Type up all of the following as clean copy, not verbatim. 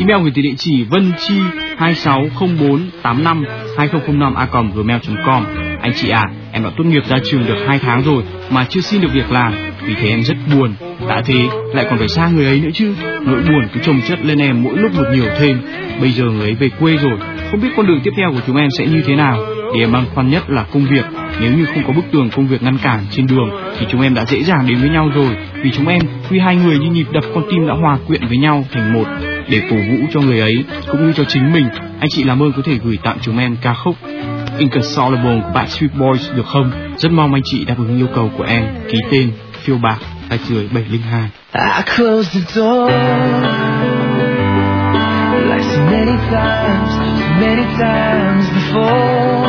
Email gửi từ địa chỉ vânchi2604852005a@gmail.com. Anh chị à, em đã tốt nghiệp ra trường được 2 tháng rồi mà chưa xin được việc làm, vì thế em rất buồn. Đã thế lại còn phải xa người ấy nữa chứ. Nỗi buồn cứ chồng chất lên em mỗi lúc một nhiều thêm. Bây giờ người ấy về quê rồi, không biết con đường tiếp theo của chúng em sẽ như thế nào. Điều em băn khoăn nhất là công việc. Nếu như không có bức tường công việc ngăn cản trên đường thì chúng em đã dễ dàng đến với nhau rồi. Vì chúng em tuy hai người như nhịp đập con tim đã hòa quyện với nhau thành một. Để cổ vũ cho người ấy cũng như cho chính mình, anh chị làm ơn có thể gửi tặng chúng em ca khúc Inconsolable của Backstreet Boys được không? Rất mong anh chị đáp ứng yêu cầu của em. Ký tên Phiêu Bạc 702. I closed the door like so many times before.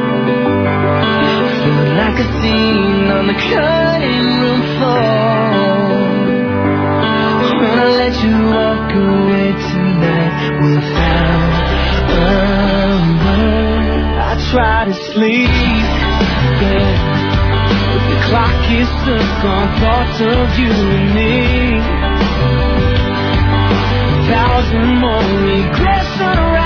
Felt like a scene on the cutting room floor. When I let you walk away tonight without a word. I try to sleep, yeah, but the clock is stuck on thoughts of you and me. 1,000 more regrets around.